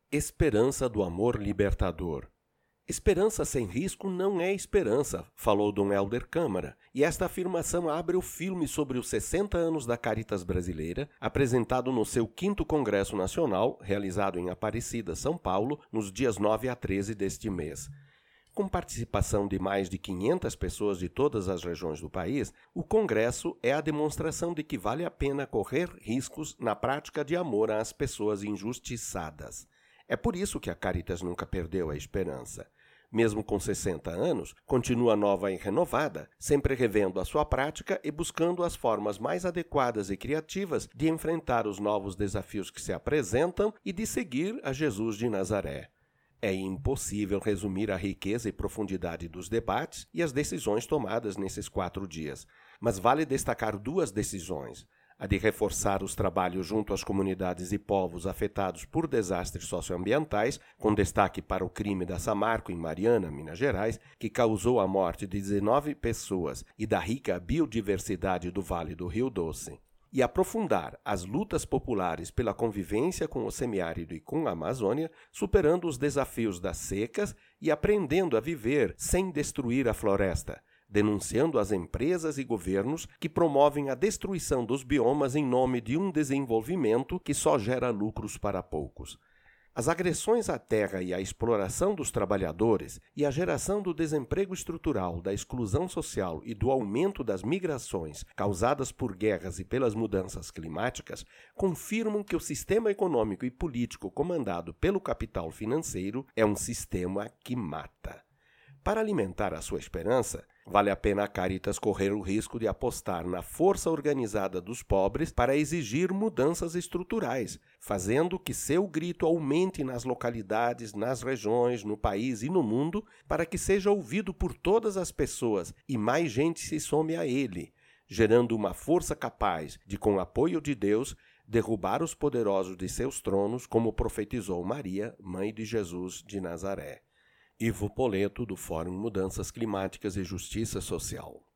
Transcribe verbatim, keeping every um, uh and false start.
Esperança do amor libertador. Esperança sem risco não é esperança, falou Dom Hélder Câmara, e esta afirmação abre o filme sobre os sessenta anos da Caritas Brasileira, apresentado no seu quinto Congresso Nacional, realizado em Aparecida, São Paulo, nos dias nove a treze deste mês. Com participação de mais de quinhentas pessoas de todas as regiões do país, o Congresso é a demonstração de que vale a pena correr riscos na prática de amor às pessoas injustiçadas. É por isso que a Caritas nunca perdeu a esperança. Mesmo com sessenta anos, continua nova e renovada, sempre revendo a sua prática e buscando as formas mais adequadas e criativas de enfrentar os novos desafios que se apresentam e de seguir a Jesus de Nazaré. É impossível resumir a riqueza e profundidade dos debates e as decisões tomadas nesses quatro dias, mas vale destacar duas decisões: a de reforçar os trabalhos junto às comunidades e povos afetados por desastres socioambientais, com destaque para o crime da Samarco em Mariana, Minas Gerais, que causou a morte de dezenove pessoas, e da rica biodiversidade do Vale do Rio Doce. E aprofundar as lutas populares pela convivência com o semiárido e com a Amazônia, superando os desafios das secas e aprendendo a viver sem destruir a floresta, denunciando as empresas e governos que promovem a destruição dos biomas em nome de um desenvolvimento que só gera lucros para poucos. As agressões à terra e a exploração dos trabalhadores e a geração do desemprego estrutural, da exclusão social e do aumento das migrações causadas por guerras e pelas mudanças climáticas confirmam que o sistema econômico e político comandado pelo capital financeiro é um sistema que mata. Para alimentar a sua esperança, vale a pena a Caritas correr o risco de apostar na força organizada dos pobres para exigir mudanças estruturais, fazendo que seu grito aumente nas localidades, nas regiões, no país e no mundo, para que seja ouvido por todas as pessoas e mais gente se some a ele, gerando uma força capaz de, com o apoio de Deus, derrubar os poderosos de seus tronos, como profetizou Maria, mãe de Jesus de Nazaré. Ivo Poleto, do Fórum Mudanças Climáticas e Justiça Social.